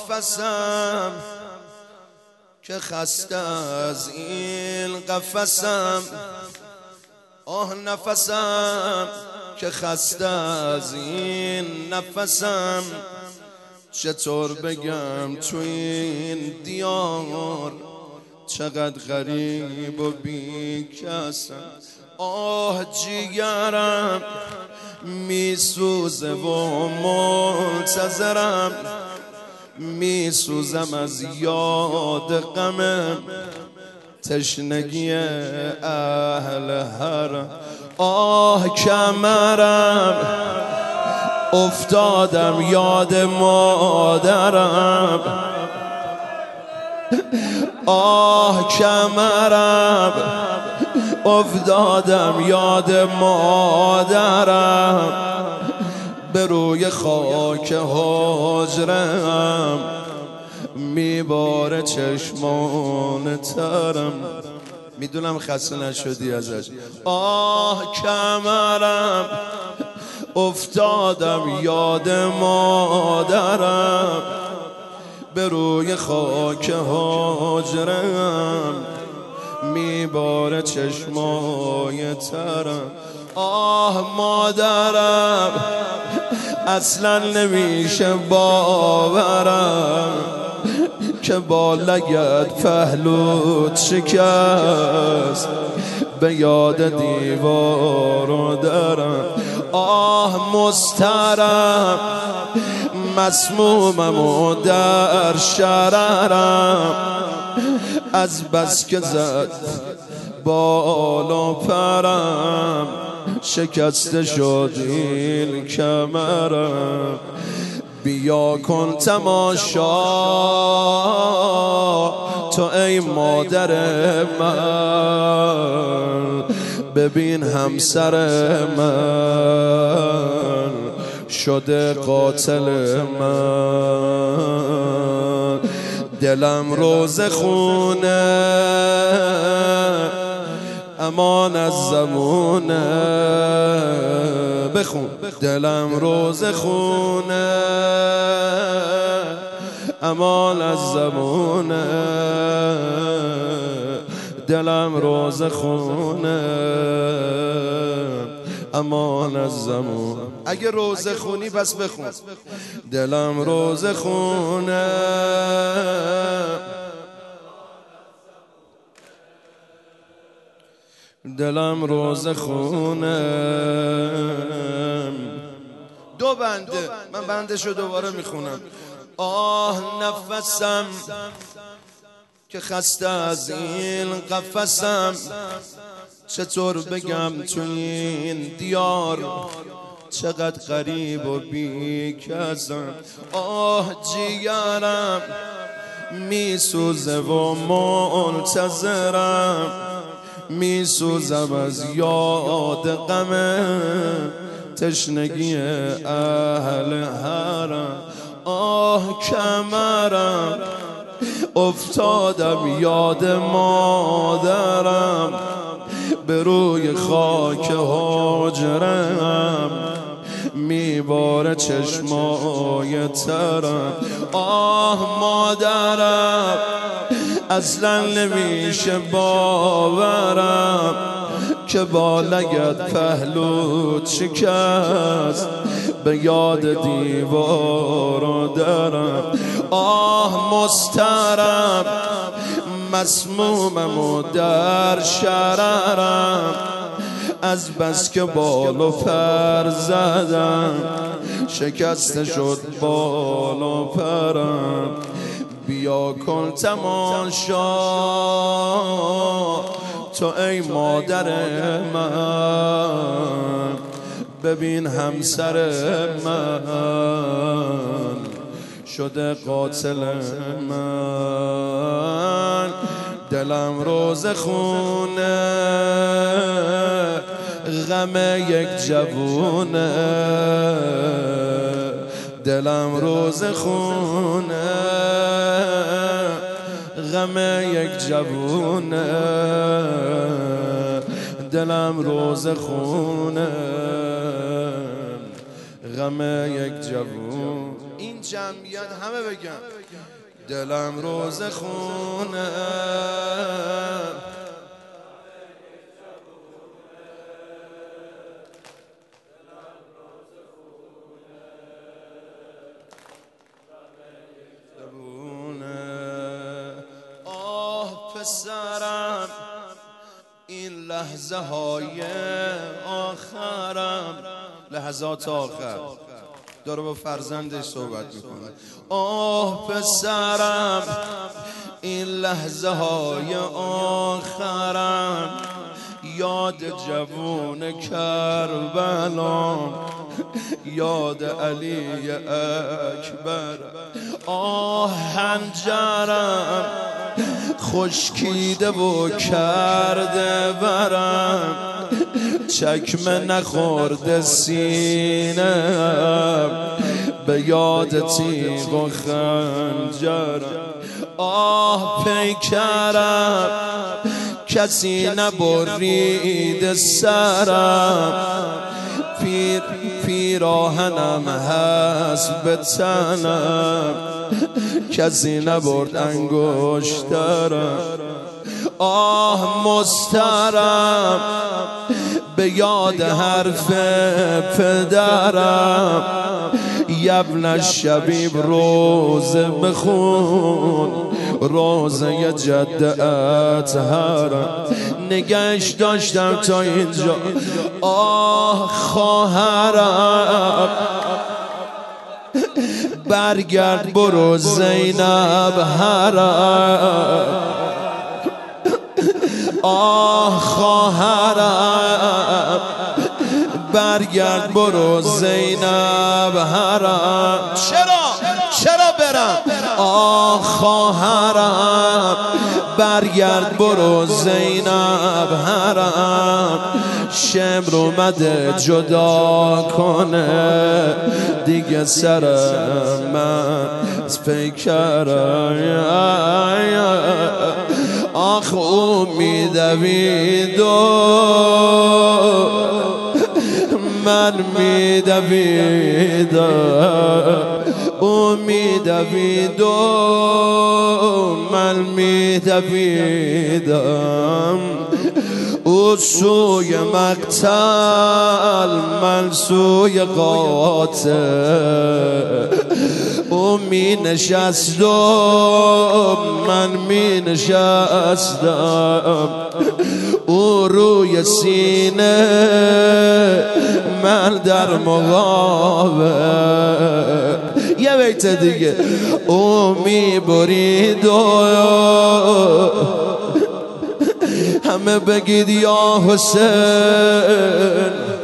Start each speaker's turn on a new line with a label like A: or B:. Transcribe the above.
A: نفسم که خسته از این قفسم، آه نفسم که خسته از این نفسم. چطور بگم تو این دیار چقدر غریب و بیکسم. آه جیگرم میسوزه و منتظرم، میسوزم از یاد غمم، تشنگی اهل حرم. آه کمرم افتادم یاد مادرم، آه کمرم افتادم یاد مادرم. به روی خاک حجرم میباره چشمان ترم. میدونم خسته نشدی ازش. آه کمرم افتادم یاد مادرم، به روی خاک حجرم میباره چشمای ترم. آه مادرم اصلا نمیشه باورم که با لگد پهلوت شکست، به یاد دیوار و درم. آه مضطرم مسمومم و در شررم، از بس که زد بالا پرم، شکسته شد این کمرم. بیا کن تماشا تو ای مادر من، ببین همسر من شده قاتل من. دلم روز خونه امان از زمونه، بخون. دلم روز خونه امان از زمونه، دلم روز خونه امان از زمون. اگه روز خونی پس بخون. دلم روز خونه دلم روز خونه. دو بنده، من بندشو دوباره میخونم. آه نفسم که خسته از این قفسم، چطور بگم تو این دیار چقدر غریب و بیکسم. آه جیگرم میسوزه و منتظرم، میسوزم از یاد غمم، تشنگی اهل حرم. آه کمرم افتادم یاد مادرم، به روی خاک حجرم میباره چشمای ترم. آه مادرم اصلا نمیشه باورم که با لگد پهلوت شکست، به یاد دیوار و درم. آه مضطرم مسمومم و در شررم، از بس که بال و پر زدم، شکسته شد بال و پرم. بیا کن تماشا تو ای مادر من، ببین همسر من شده قاتل من. دلم روز خونه غم یک جوونه، دلم روز خونه غم یک جوونه، دلم روز خونه غم یک جوون. این این جمعیت همه بگن دلم روز خونه آه پسرم این لحظه های آخرم لحظات آخر داره با فرزندش صحبت میکنه آه پسرم این لحظه های آخرم یاد جوون کربلا یاد علی اکبر آه هنجرم خشکیده و کرده برم چکمه نخورده سینم به یاد تیغ و خنجرم آه پیکرم کسی نبرید سرم پیراهنم هست به تنم کسی نبرد انگشترم آه مسترم به یاد حرف پدرم یبن الشبیب روزه بخون روزه جد اطهرم نگهش داشتم تا اینجا آه خواهرم برگرد برو زینب هرم آه خواهرم برگرد برو زینب هرم چرا برم آه خواهرم برگرد برو زینب هرم شمر اومده جدا کنه دیگه سرم من از پیکرم آخ میدوید من میدویدم او میدوید من میدویدم او سوی مقتل من سوی قاتل او می نشست و من می نشستم او روی سینه من در مقابل یه بیت دیگه او می برید و همه بگید یا حسین